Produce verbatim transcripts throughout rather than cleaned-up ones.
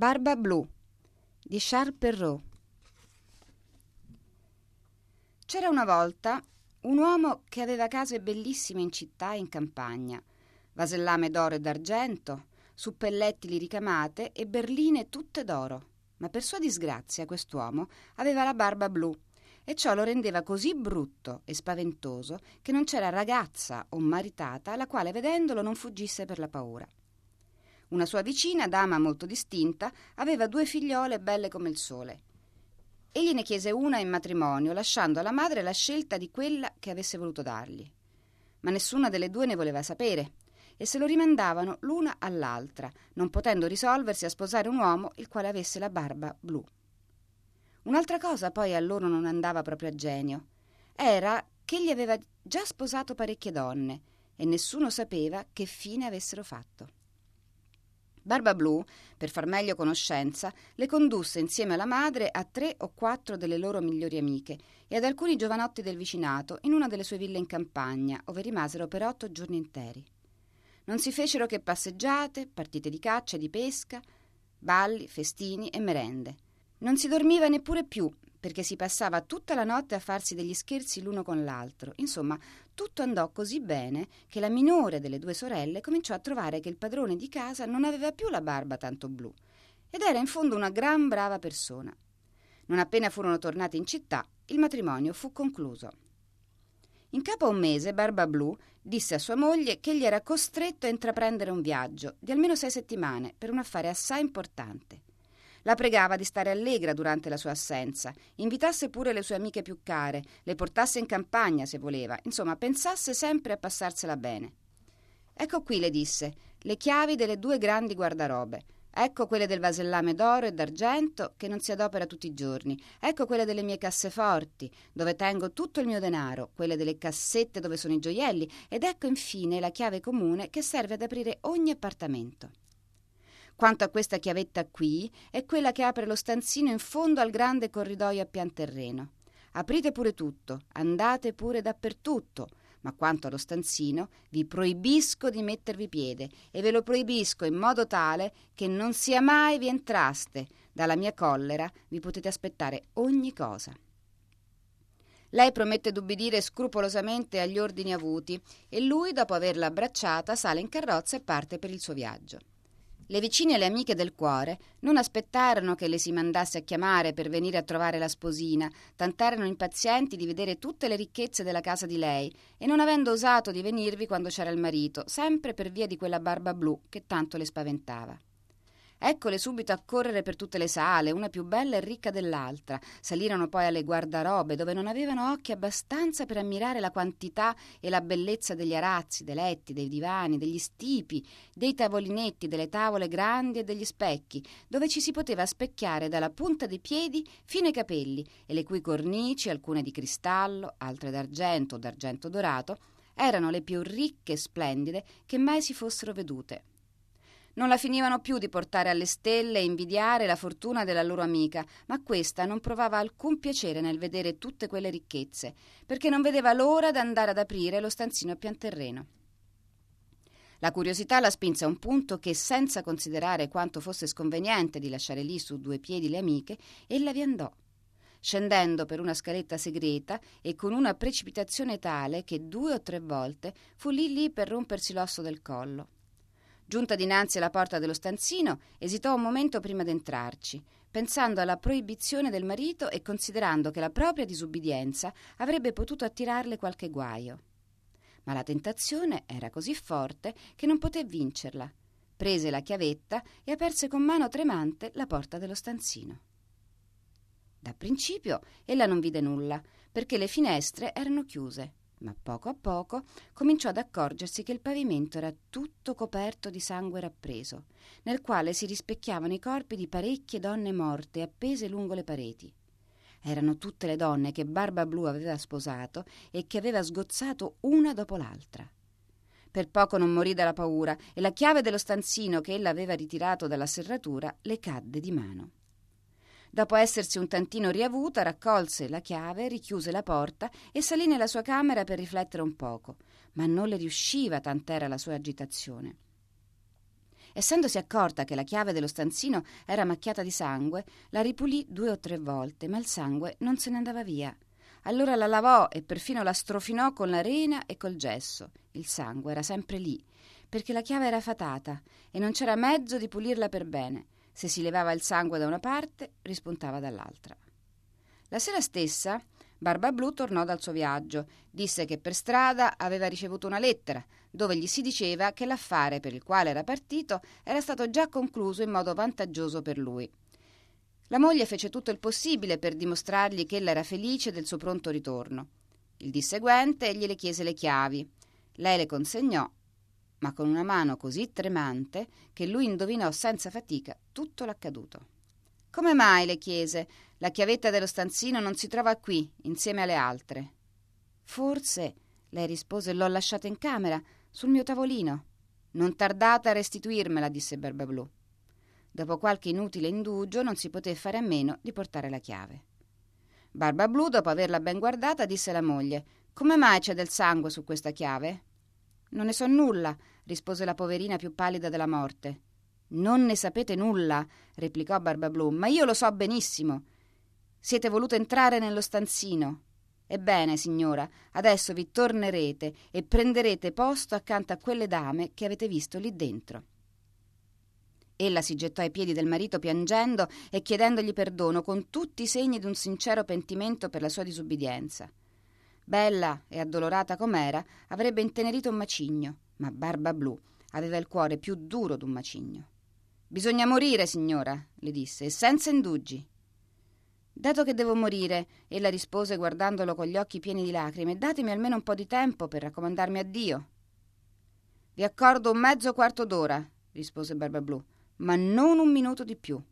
Barba blu di Charles Perrault. C'era una volta un uomo che aveva case bellissime in città e in campagna, vasellame d'oro e d'argento, suppellettili ricamate e berline tutte d'oro. Ma per sua disgrazia quest'uomo aveva la barba blu e ciò lo rendeva così brutto e spaventoso che non c'era ragazza o maritata la quale vedendolo non fuggisse per la paura. Una sua vicina, dama molto distinta, aveva due figliole belle come il sole. Egli ne chiese una in matrimonio, lasciando alla madre la scelta di quella che avesse voluto dargli. Ma nessuna delle due ne voleva sapere e se lo rimandavano l'una all'altra, non potendo risolversi a sposare un uomo il quale avesse la barba blu. Un'altra cosa poi a loro non andava proprio a genio. Era che egli aveva già sposato parecchie donne e nessuno sapeva che fine avessero fatto. Barba blu, per far meglio conoscenza, le condusse insieme alla madre a tre o quattro delle loro migliori amiche e ad alcuni giovanotti del vicinato in una delle sue ville in campagna, ove rimasero per otto giorni interi. Non si fecero che passeggiate, partite di caccia e di pesca, balli, festini e merende. Non si dormiva neppure più, perché si passava tutta la notte a farsi degli scherzi l'uno con l'altro. Insomma, tutto andò così bene che la minore delle due sorelle cominciò a trovare che il padrone di casa non aveva più la barba tanto blu ed era in fondo una gran brava persona. Non appena furono tornati in città, il matrimonio fu concluso. In capo a un mese, Barba blu disse a sua moglie che egli era costretto a intraprendere un viaggio di almeno sei settimane per un affare assai importante. La pregava di stare allegra durante la sua assenza, invitasse pure le sue amiche più care, le portasse in campagna se voleva, insomma pensasse sempre a passarsela bene. Ecco qui, le disse, le chiavi delle due grandi guardarobe. Ecco quelle del vasellame d'oro e d'argento che non si adopera tutti i giorni. Ecco quelle delle mie casseforti, dove tengo tutto il mio denaro, quelle delle cassette dove sono i gioielli, ed ecco infine la chiave comune che serve ad aprire ogni appartamento. Quanto a questa chiavetta qui, è quella che apre lo stanzino in fondo al grande corridoio a pian terreno. Aprite pure tutto, andate pure dappertutto, ma quanto allo stanzino vi proibisco di mettervi piede e ve lo proibisco in modo tale che non sia mai vi entraste. Dalla mia collera vi potete aspettare ogni cosa. Lei promette d'ubbidire scrupolosamente agli ordini avuti e lui, dopo averla abbracciata, sale in carrozza e parte per il suo viaggio. Le vicine e le amiche del cuore non aspettarono che le si mandasse a chiamare per venire a trovare la sposina, tant'erano impazienti di vedere tutte le ricchezze della casa di lei e non avendo osato di venirvi quando c'era il marito, sempre per via di quella barba blu che tanto le spaventava. Eccole subito a correre per tutte le sale, una più bella e ricca dell'altra. Salirono poi alle guardarobe, dove non avevano occhi abbastanza per ammirare la quantità e la bellezza degli arazzi, dei letti, dei divani, degli stipi, dei tavolinetti, delle tavole grandi e degli specchi, dove ci si poteva specchiare dalla punta dei piedi fino ai capelli, e le cui cornici, alcune di cristallo, altre d'argento o d'argento dorato, erano le più ricche e splendide che mai si fossero vedute. Non la finivano più di portare alle stelle e invidiare la fortuna della loro amica, ma questa non provava alcun piacere nel vedere tutte quelle ricchezze, perché non vedeva l'ora d'andare ad aprire lo stanzino a pian terreno. La curiosità la spinse a un punto che, senza considerare quanto fosse sconveniente di lasciare lì su due piedi le amiche, ella vi andò, scendendo per una scaletta segreta e con una precipitazione tale che due o tre volte fu lì lì per rompersi l'osso del collo. Giunta dinanzi alla porta dello stanzino, esitò un momento prima d'entrarci, pensando alla proibizione del marito e considerando che la propria disubbidienza avrebbe potuto attirarle qualche guaio. Ma la tentazione era così forte che non poté vincerla. Prese la chiavetta e aperse con mano tremante la porta dello stanzino. Da principio ella non vide nulla, perché le finestre erano chiuse. Ma poco a poco cominciò ad accorgersi che il pavimento era tutto coperto di sangue rappreso, nel quale si rispecchiavano i corpi di parecchie donne morte appese lungo le pareti. Erano tutte le donne che Barba blu aveva sposato e che aveva sgozzato una dopo l'altra. Per poco non morì dalla paura e la chiave dello stanzino che ella aveva ritirato dalla serratura le cadde di mano. Dopo essersi un tantino riavuta, raccolse la chiave, richiuse la porta e salì nella sua camera per riflettere un poco, ma non le riusciva, tant'era la sua agitazione. Essendosi accorta che la chiave dello stanzino era macchiata di sangue, la ripulì due o tre volte, ma il sangue non se ne andava via. Allora la lavò e perfino la strofinò con la rena e col gesso. Il sangue era sempre lì, perché la chiave era fatata e non c'era mezzo di pulirla per bene. Se si levava il sangue da una parte, rispuntava dall'altra. La sera stessa Barbablù tornò dal suo viaggio. Disse che per strada aveva ricevuto una lettera dove gli si diceva che l'affare per il quale era partito era stato già concluso in modo vantaggioso per lui. La moglie fece tutto il possibile per dimostrargli che ella era felice del suo pronto ritorno. Il dì seguente egli le chiese le chiavi. Lei le consegnò, ma con una mano così tremante che lui indovinò senza fatica tutto l'accaduto. «Come mai?» le chiese. «La chiavetta dello stanzino non si trova qui, insieme alle altre». «Forse», lei rispose, «l'ho lasciata in camera, sul mio tavolino». «Non tardate a restituirmela», disse Barbablù. Dopo qualche inutile indugio non si poté fare a meno di portare la chiave. Barbablù, dopo averla ben guardata, disse alla moglie: «Come mai c'è del sangue su questa chiave?» «Non ne so nulla», rispose la poverina più pallida della morte. «Non ne sapete nulla», replicò Barbablù, «ma io lo so benissimo. Siete voluto entrare nello stanzino. Ebbene, signora, adesso vi tornerete e prenderete posto accanto a quelle dame che avete visto lì dentro». Ella si gettò ai piedi del marito piangendo e chiedendogli perdono con tutti i segni di un sincero pentimento per la sua disubbidienza. Bella e addolorata com'era, avrebbe intenerito un macigno, ma Barbablù aveva il cuore più duro d'un macigno. «Bisogna morire, signora», le disse, «e senza indugi». «Dato che devo morire», ella rispose guardandolo con gli occhi pieni di lacrime, «datemi almeno un po' di tempo per raccomandarmi a Dio». «Vi accordo un mezzo quarto d'ora», rispose Barbablù, «ma non un minuto di più».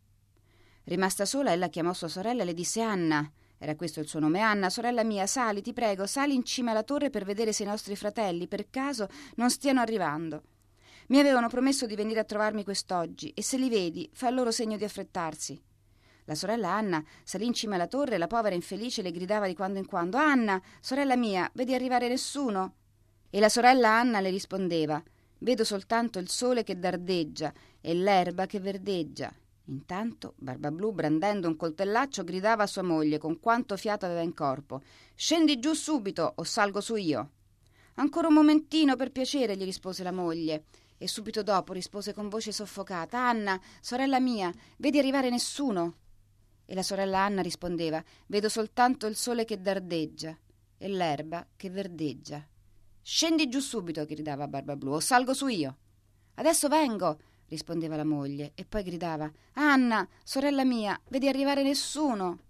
Rimasta sola, ella chiamò sua sorella e le disse: «Anna», era questo il suo nome, «Anna, sorella mia, sali, ti prego, sali in cima alla torre per vedere se i nostri fratelli, per caso, non stiano arrivando. Mi avevano promesso di venire a trovarmi quest'oggi e se li vedi, fa loro segno di affrettarsi». La sorella Anna salì in cima alla torre e la povera infelice le gridava di quando in quando: «Anna, sorella mia, vedi arrivare nessuno?» E la sorella Anna le rispondeva: «Vedo soltanto il sole che dardeggia e l'erba che verdeggia». Intanto Barbablù, brandendo un coltellaccio, gridava a sua moglie con quanto fiato aveva in corpo: «Scendi giù subito o salgo su io». «Ancora un momentino, per piacere», gli rispose la moglie, e subito dopo rispose con voce soffocata: «Anna, sorella mia, vedi arrivare nessuno?» E la sorella Anna rispondeva: «Vedo soltanto il sole che dardeggia e l'erba che verdeggia». «Scendi giù subito», gridava Barbablù, «o salgo su io». «Adesso vengo», rispondeva la moglie, e poi gridava: «Anna, sorella mia, vedi arrivare nessuno?»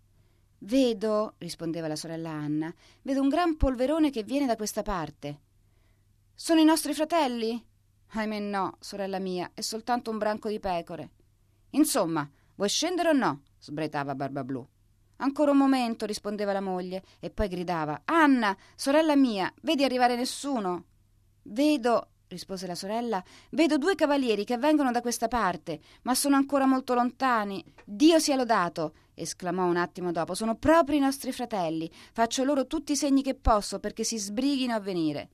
«Vedo», rispondeva la sorella Anna, «vedo un gran polverone che viene da questa parte». «Sono i nostri fratelli?» «Ahimè no, sorella mia, è soltanto un branco di pecore». «Insomma, vuoi scendere o no?» sbraitava Barbablù. «Ancora un momento», rispondeva la moglie, e poi gridava: «Anna, sorella mia, vedi arrivare nessuno?» «Vedo», rispose la sorella, «vedo due cavalieri che vengono da questa parte, ma sono ancora molto lontani». «Dio sia lodato», esclamò un attimo dopo, «sono proprio i nostri fratelli. Faccio loro tutti i segni che posso perché si sbrighino a venire».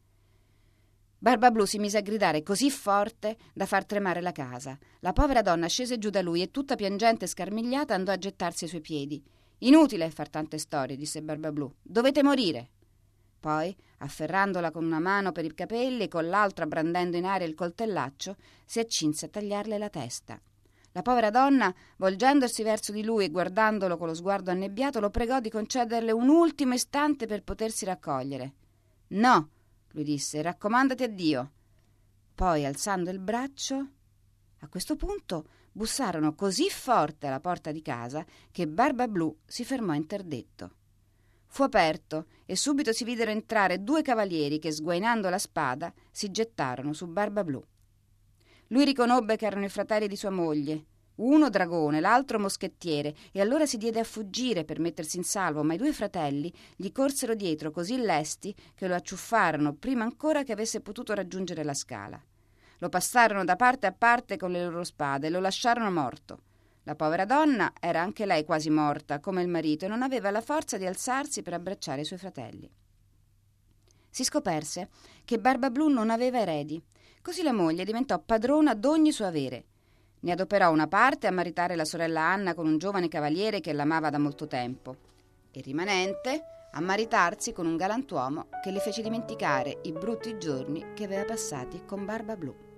Barbablù si mise a gridare così forte da far tremare la casa. La povera donna scese giù da lui e tutta piangente e scarmigliata andò a gettarsi ai suoi piedi. «Inutile far tante storie», disse Barbablù, «dovete morire». Poi, afferrandola con una mano per i capelli e con l'altra brandendo in aria il coltellaccio, si accinse a tagliarle la testa. La povera donna, volgendosi verso di lui e guardandolo con lo sguardo annebbiato, lo pregò di concederle un ultimo istante per potersi raccogliere. «No», lui disse, «raccomandati a Dio». Poi, alzando il braccio... A questo punto bussarono così forte alla porta di casa che Barbablù si fermò interdetto. Fu aperto e subito si videro entrare due cavalieri che, sguainando la spada, si gettarono su Barbablù. Lui riconobbe che erano i fratelli di sua moglie, uno dragone, l'altro moschettiere, e allora si diede a fuggire per mettersi in salvo, ma i due fratelli gli corsero dietro così lesti che lo acciuffarono prima ancora che avesse potuto raggiungere la scala. Lo passarono da parte a parte con le loro spade e lo lasciarono morto. La povera donna era anche lei quasi morta, come il marito, e non aveva la forza di alzarsi per abbracciare i suoi fratelli. Si scoperse che Barbablù non aveva eredi. Così la moglie diventò padrona d'ogni suo avere. Ne adoperò una parte a maritare la sorella Anna con un giovane cavaliere che l'amava da molto tempo, e il rimanente a maritarsi con un galantuomo che le fece dimenticare i brutti giorni che aveva passati con Barbablù.